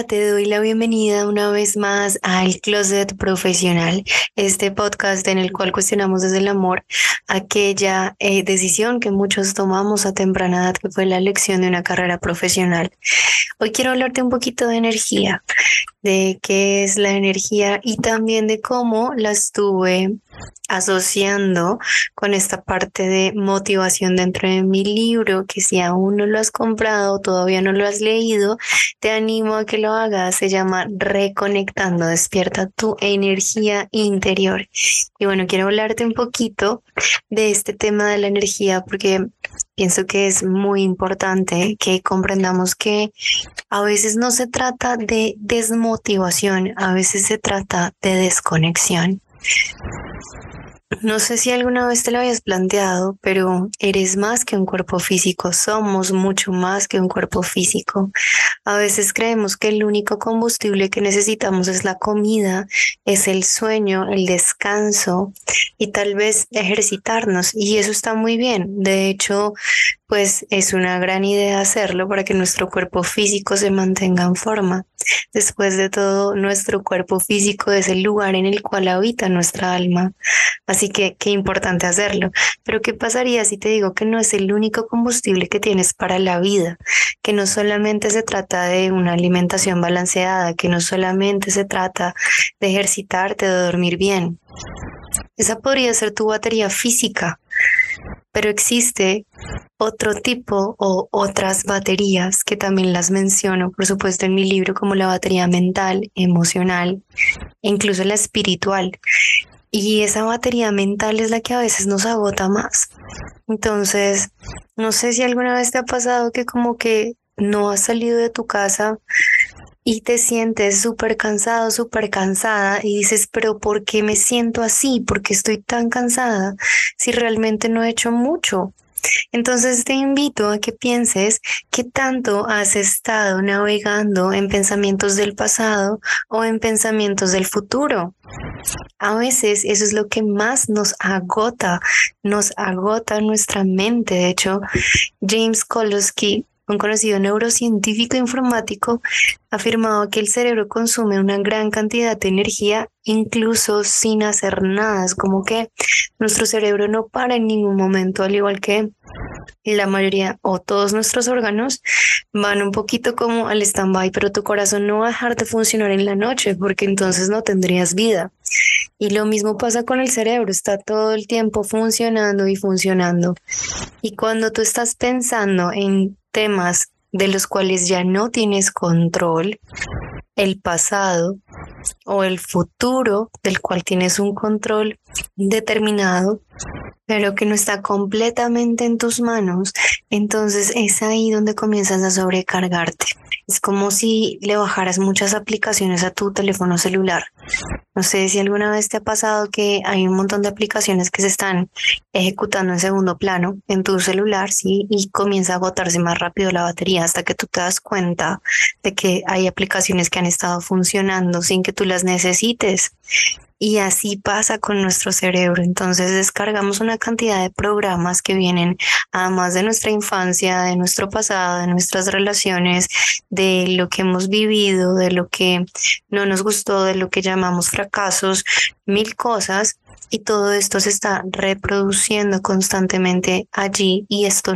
Hola, te doy la bienvenida una vez más al Closet Profesional, este podcast en el cual cuestionamos desde el amor aquella decisión que muchos tomamos a temprana edad, que fue la elección de una carrera profesional. Hoy quiero hablarte un poquito de energía, de qué es la energía y también de cómo la estuve asociando con esta parte de motivación dentro de mi libro, que si aún no lo has comprado, todavía no lo has leído, te animo a que lo hagas. Se llama Reconectando, despierta tu energía interior. Y bueno, quiero hablarte un poquito de este tema de la energía porque pienso que es muy importante que comprendamos que a veces no se trata de desmotivación, a veces se trata de desconexión. No sé si alguna vez te lo habías planteado, pero eres más que un cuerpo físico, somos mucho más que un cuerpo físico. A veces creemos que el único combustible que necesitamos es la comida, es el sueño, el descanso y tal vez ejercitarnos, y eso está muy bien. De hecho, pues es una gran idea hacerlo para que nuestro cuerpo físico se mantenga en forma. Después de todo, nuestro cuerpo físico es el lugar en el cual habita nuestra alma. Así que qué importante hacerlo. Pero ¿qué pasaría si te digo que no es el único combustible que tienes para la vida? Que no solamente se trata de una alimentación balanceada, que no solamente se trata de ejercitarte, de dormir bien. Esa podría ser tu batería física, pero existe otro tipo o otras baterías que también las menciono, por supuesto, en mi libro, como la batería mental, emocional e incluso la espiritual. Y esa batería mental es la que a veces nos agota más. Entonces, no sé si alguna vez te ha pasado que como que no has salido de tu casa y te sientes súper cansado, súper cansada y dices, pero ¿por qué me siento así? ¿Por qué estoy tan cansada si realmente no he hecho mucho? Entonces te invito a que pienses qué tanto has estado navegando en pensamientos del pasado o en pensamientos del futuro. A veces eso es lo que más nos agota nuestra mente. De hecho, James Kolosky, un conocido neurocientífico informático, ha afirmado que el cerebro consume una gran cantidad de energía incluso sin hacer nada. Es como que nuestro cerebro no para en ningún momento, al igual que la mayoría o todos nuestros órganos van un poquito como al stand-by, pero tu corazón no va a dejar de funcionar en la noche porque entonces no tendrías vida. Y lo mismo pasa con el cerebro, está todo el tiempo funcionando y funcionando. Y cuando tú estás pensando en temas de los cuales ya no tienes control, el pasado o el futuro del cual tienes un control determinado, pero que no está completamente en tus manos, entonces es ahí donde comienzas a sobrecargarte. Es como si le bajaras muchas aplicaciones a tu teléfono celular. No sé si alguna vez te ha pasado que hay un montón de aplicaciones que se están ejecutando en segundo plano en tu celular, ¿sí? Y comienza a agotarse más rápido la batería hasta que tú te das cuenta de que hay aplicaciones que han estado funcionando sin que tú las necesites. Y así pasa con nuestro cerebro. Entonces descargamos una cantidad de programas que vienen además de nuestra infancia, de nuestro pasado, de nuestras relaciones, de lo que hemos vivido, de lo que no nos gustó, de lo que llamamos fracasos, mil cosas. Y todo esto se está reproduciendo constantemente allí y esto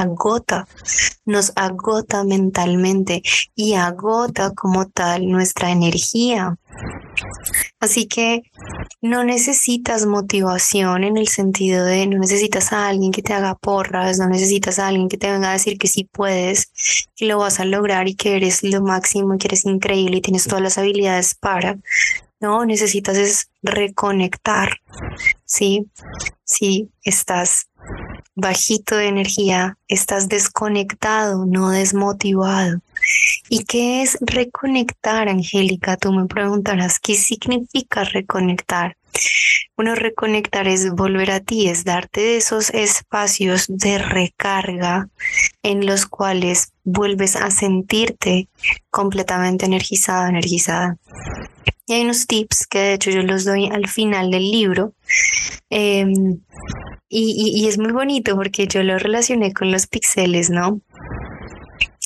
nos agota mentalmente y agota como tal nuestra energía. Así que no necesitas motivación en el sentido de no necesitas a alguien que te haga porras, no necesitas a alguien que te venga a decir que sí puedes, que lo vas a lograr y que eres lo máximo, que eres increíble y tienes todas las habilidades para. No, necesitas es reconectar, ¿sí? Si estás bajito de energía, estás desconectado, no desmotivado. ¿Y qué es reconectar, Angélica? Tú me preguntarás, ¿qué significa reconectar? Bueno, reconectar es volver a ti, es darte esos espacios de recarga en los cuales vuelves a sentirte completamente energizada, energizada. Y hay unos tips que de hecho yo los doy al final del libro. Eh, y es muy bonito porque yo lo relacioné con los píxeles, ¿no?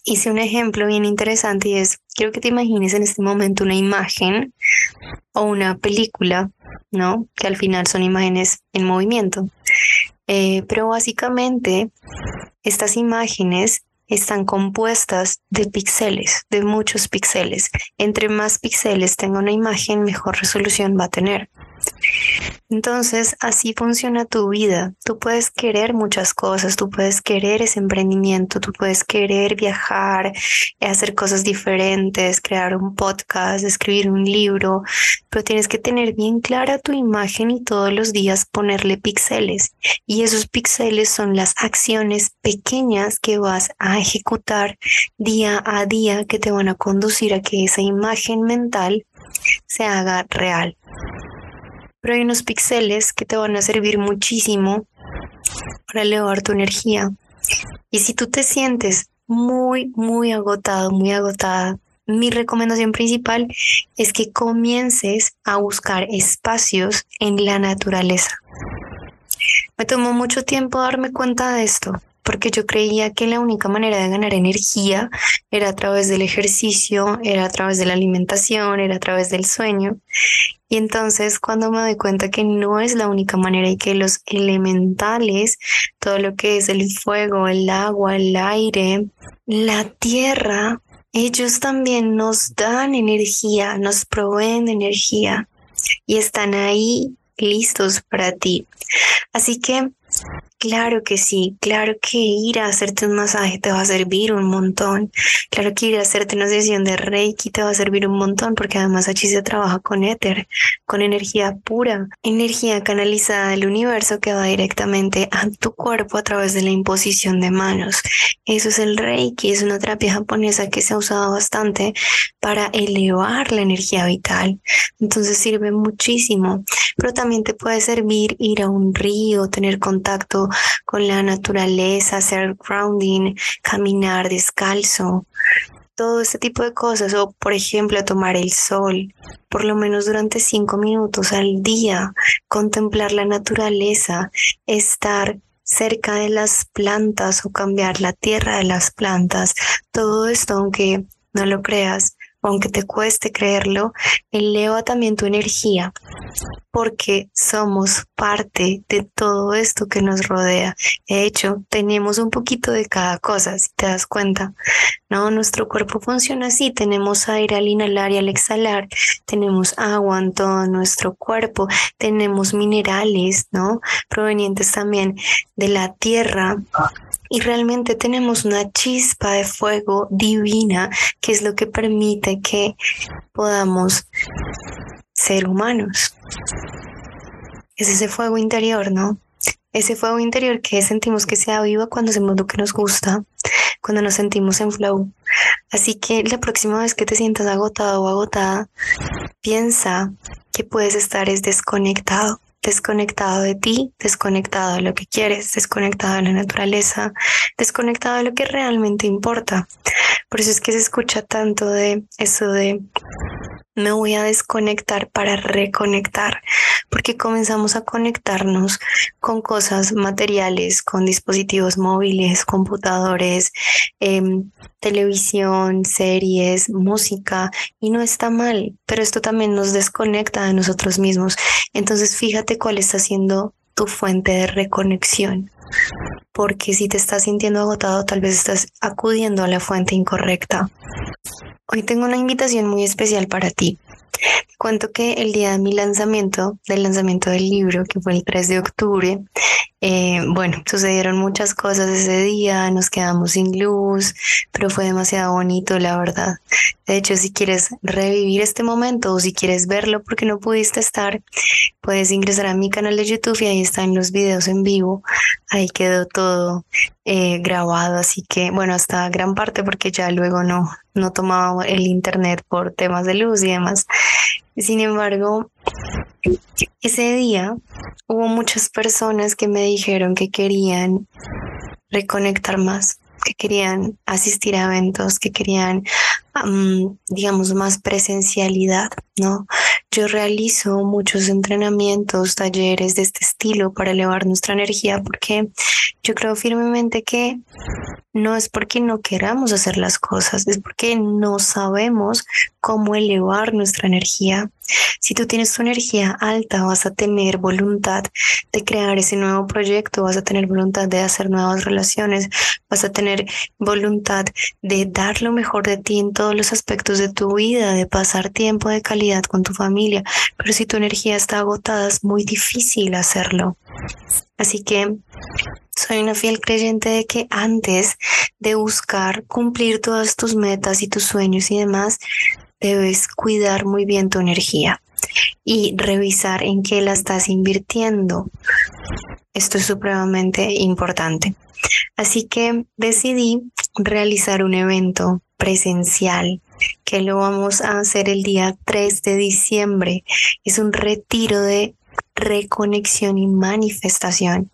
hice un ejemplo bien interesante y es, quiero que te imagines en este momento una imagen o una película, ¿no? Que al final son imágenes en movimiento. Pero básicamente estas imágenes están compuestas de píxeles, de muchos píxeles. Entre más píxeles tenga una imagen, mejor resolución va a tener. Entonces, así funciona tu vida. Tú puedes querer muchas cosas, tú puedes querer ese emprendimiento, tú puedes querer viajar, hacer cosas diferentes, crear un podcast, escribir un libro, pero tienes que tener bien clara tu imagen y todos los días ponerle píxeles. Y esos píxeles son las acciones pequeñas que vas a ejecutar día a día que te van a conducir a que esa imagen mental se haga real. Pero hay unos píxeles que te van a servir muchísimo para elevar tu energía. Y si tú te sientes muy agotado, muy agotada, mi recomendación principal es que comiences a buscar espacios en la naturaleza. Me tomó mucho tiempo darme cuenta de esto, porque yo creía que la única manera de ganar energía era a través del ejercicio, era a través de la alimentación, era a través del sueño. Y entonces cuando me doy cuenta que no es la única manera y que los elementales, todo lo que es el fuego, el agua, el aire, la tierra, ellos también nos dan energía, nos proveen de energía y están ahí listos para ti. Así que claro que sí, claro que ir a hacerte un masaje te va a servir un montón. Claro que ir a hacerte una sesión de Reiki te va a servir un montón porque además allí se trabaja con éter, con energía pura, energía canalizada del universo que va directamente a tu cuerpo a través de la imposición de manos. Eso es el Reiki, es una terapia japonesa que se ha usado bastante para elevar la energía vital. Entonces sirve muchísimo, pero también te puede servir ir a un río, tener contacto con la naturaleza, hacer grounding, caminar descalzo, todo este tipo de cosas, o por ejemplo tomar el sol, por lo menos durante 5 minutos al día, contemplar la naturaleza, estar cerca de las plantas o cambiar la tierra de las plantas, todo esto, aunque no lo creas, aunque te cueste creerlo, eleva también tu energía, porque somos parte de todo esto que nos rodea. De hecho, tenemos un poquito de cada cosa, si te das cuenta, ¿no? Nuestro cuerpo funciona así, tenemos aire al inhalar y al exhalar, tenemos agua en todo nuestro cuerpo, tenemos minerales, ¿no? Provenientes también de la tierra. Y realmente tenemos una chispa de fuego divina, que es lo que permite que podamos ser humanos. Es ese fuego interior, ¿no? Ese fuego interior que sentimos que se aviva cuando hacemos lo que nos gusta, cuando nos sentimos en flow. Así que la próxima vez que te sientas agotado o agotada, piensa que puedes estar desconectado. Desconectado de ti, desconectado de lo que quieres, desconectado de la naturaleza, desconectado de lo que realmente importa. Por eso es que se escucha tanto de eso de me voy a desconectar para reconectar, porque comenzamos a conectarnos con cosas materiales, con dispositivos móviles, computadores, televisión, series, música, y no está mal, pero esto también nos desconecta de nosotros mismos. Entonces fíjate cuál está siendo tu fuente de reconexión, porque si te estás sintiendo agotado, tal vez estás acudiendo a la fuente incorrecta. Hoy tengo una invitación muy especial para ti. Te cuento que el día de mi lanzamiento, del lanzamiento del libro, que fue el 3 de octubre, bueno, sucedieron muchas cosas ese día, nos quedamos sin luz, pero fue demasiado bonito, la verdad. De hecho, si quieres revivir este momento o si quieres verlo porque no pudiste estar, puedes ingresar a mi canal de YouTube y ahí están los videos en vivo. Ahí quedó todo grabado, así que bueno, hasta gran parte porque ya luego no tomaba el internet por temas de luz y demás. Sin embargo, ese día hubo muchas personas que me dijeron que querían reconectar más, que querían asistir a eventos, que querían, digamos, más presencialidad, ¿no? Yo realizo muchos entrenamientos, talleres de este estilo para elevar nuestra energía porque yo creo firmemente que no es porque no queramos hacer las cosas, es porque no sabemos cómo elevar nuestra energía. Si tú tienes tu energía alta, vas a tener voluntad de crear ese nuevo proyecto, vas a tener voluntad de hacer nuevas relaciones, vas a tener voluntad de dar lo mejor de ti en todos los aspectos de tu vida, de pasar tiempo de calidad con tu familia. Pero si tu energía está agotada, es muy difícil hacerlo. Así que soy una fiel creyente de que antes de buscar cumplir todas tus metas y tus sueños y demás, debes cuidar muy bien tu energía y revisar en qué la estás invirtiendo. Esto es supremamente importante. Así que decidí realizar un evento presencial que lo vamos a hacer el día 3 de diciembre. Es un retiro de reconexión y manifestación.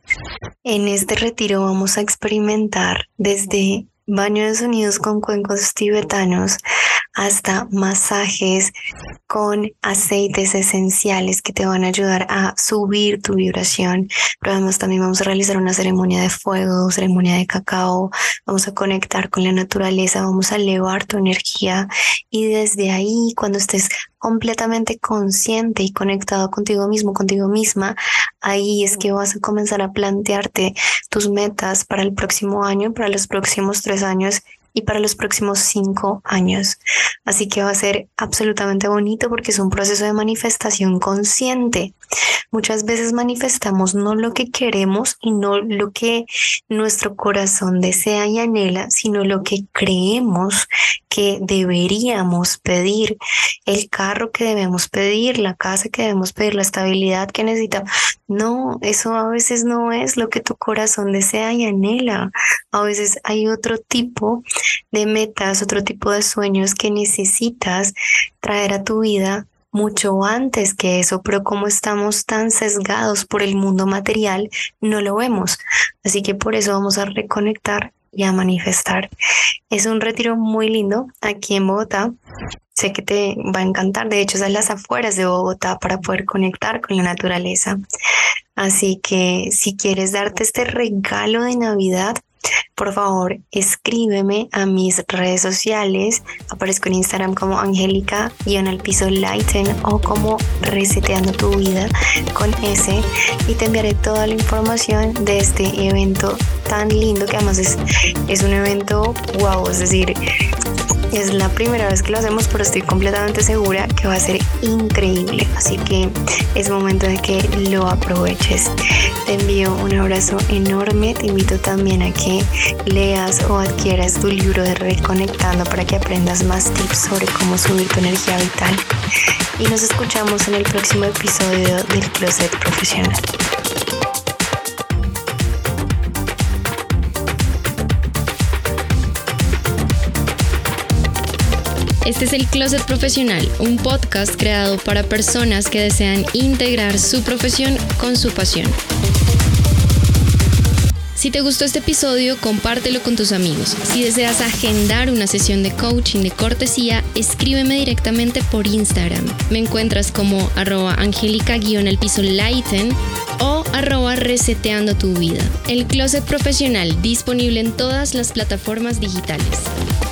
En este retiro vamos a experimentar desde baño de sonidos con cuencos tibetanos hasta masajes con aceites esenciales que te van a ayudar a subir tu vibración. Pero además también vamos a realizar una ceremonia de fuego, ceremonia de cacao, vamos a conectar con la naturaleza, vamos a elevar tu energía y desde ahí, cuando estés completamente consciente y conectado contigo mismo, contigo misma, ahí es que vas a comenzar a plantearte tus metas para el próximo año, para los próximos 3 años y para los próximos 5 años. Así que va a ser absolutamente bonito porque es un proceso de manifestación consciente. Muchas veces manifestamos no lo que queremos y no lo que nuestro corazón desea y anhela, sino lo que creemos que deberíamos pedir, el carro que debemos pedir, la casa que debemos pedir, la estabilidad que necesitamos. No, eso a veces no es lo que tu corazón desea y anhela. A veces hay otro tipo de metas, otro tipo de sueños que necesitas traer a tu vida mucho antes que eso, pero como estamos tan sesgados por el mundo material, no lo vemos. Así que por eso vamos a reconectar y a manifestar. Es un retiro muy lindo aquí en Bogotá. Sé que te va a encantar. De hecho, es a las afueras de Bogotá para poder conectar con la naturaleza. Así que si quieres darte este regalo de Navidad, por favor, escríbeme a mis redes sociales. Aparezco en Instagram como Angélica_Lighten o como Reseteando tu Vida con S, y te enviaré toda la información de este evento tan lindo que además es un evento wow, es decir, es la primera vez que lo hacemos, pero estoy completamente segura que va a ser increíble. Así que es momento de que lo aproveches. Te envío un abrazo enorme. Te invito también a que leas o adquieras tu libro de Reconectando para que aprendas más tips sobre cómo subir tu energía vital. Y nos escuchamos en el próximo episodio del Closet Profesional. Este es el Closet Profesional, un podcast creado para personas que desean integrar su profesión con su pasión. Si te gustó este episodio, compártelo con tus amigos. Si deseas agendar una sesión de coaching de cortesía, escríbeme directamente por Instagram. Me encuentras como @Angélica_Lighten o @Reseteando tu Vida. El Closet Profesional, disponible en todas las plataformas digitales.